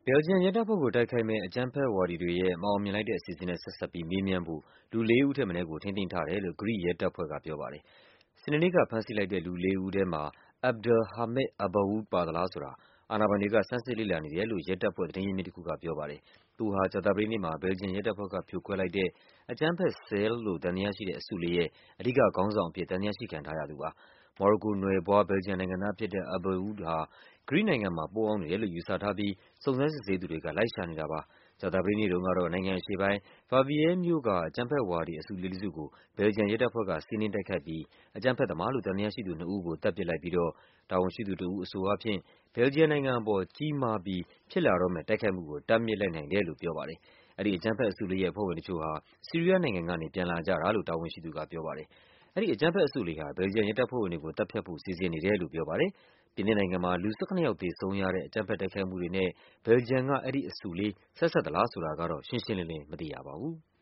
ဘယ်လ်ဂျီယံရဲတပ်ဖွဲ့ကိုတိုက်ခိုက်မယ့် အကြမ်းဖက်ဝါဒီတွေရဲ့ မအောင်မြင်လိုက်တဲ့အစီအစဉ်နဲ့ ဆက်စပ်ပြီး မေးမြန်းဖို့ လူ 4 ဦးထက်မနည်းကို ထိန်းသိမ်းထားတယ်လို့ ဂရိရဲတပ်ဖွဲ့ကပြောပါတယ်။ စနေနေ့က ဖမ်းဆီးလိုက်တဲ့ လူ 4 ဦးထဲမှာ Abdelhamid Abaoud ပါသလားဆိုတာ အာဏာပိုင်တွေက ဆန်းစစ်လေ့လာနေတယ်လို့ ရဲတပ်ဖွဲ့ သတင်းရင်းမြစ်တခုကပြောပါတယ်။ သူဟာ ကြာသပတေးနေ့မှာ ဘယ်လ်ဂျီယံရဲတပ်ဖွဲ့က ဖြိုခွဲလိုက်တဲ့ အကြမ်းဖက် SEAL လို့ သံသယရှိတဲ့အစုလေးရဲ့ အဓိကခေါင်းဆောင်အဖြစ် သံသယရှိခံထားရသူပါ။ မော်ရိုကိုနွယ်ဖွား ဘယ်လ်ဂျီယံနိုင်ငံသားဖြစ်တဲ့ Abaoud ဟာ ဂရိနိုင်ငံမှာ ပုန်းအောင်းနေတယ်လို့ ယူဆထားပြီး စုံစမ်းစစ်ဆေးသူတွေက လိုက်ရှာနေတာပါ။ ကြာသပတေးနေ့တုန်းကတော့ နိုင်ငံအရှေ့ပိုင်း၊ Verviers မြို့က အကြမ်းဖက်ဝါဒီ အစုလေးတစုကို ဘယ်လ်ဂျီယံရဲတပ်ဖွဲ့က စီးနင်းတိုက်ခိုက်ပြီး အကြမ်းဖက်သမားလို့ သံသယရှိသူနှစ်ဦးကို သတ်ပစ်လိုက်ပြီးတော့ တာဝန်ရှိသူတဦး အဆိုအားဖြင့် ဘယ်လ်ဂျီယံနိုင်ငံအပေါ် ကြီးမားပြီး ဖြစ်လာတော့မယ့် တိုက်ခိုက်မှုကို တားမြစ်လိုက်နိုင်တယ်လို့ ပြောပါတယ်။ အဲဒီအကြမ်းဖက်အစုလေးရဲ့ အဖွဲ့ဝင်တချို့ဟာ ဆီးရီးယားနိုင်ငံကနေ ပြန်လာကြတာလို့ တာဝန်ရှိသူကပြောပါတယ်။ အဲဒီအကြမ်းဖက်အစုလေးဟာ ဘယ်လ်ဂျီယံရဲတပ်ဖွဲ့ဝင်တွေကို သတ်ဖြတ်ဖို့ စီစဉ်နေတယ်လို့ ပြောပါတယ်။ ပြင်သစ်နိုင်ငံမှာ လူ ၁၇ ယောက်သေဆုံးရတဲ့ အကြမ်းဖက်တိုက်ခိုက်မှုတွေနဲ့ ဘယ်လ်ဂျီယံက အဲဒီအစုလေး ဆက်စပ်သလားဆိုတာကတော့ ရှင်းရှင်းလင်းလင်း မသိရပါဘူး။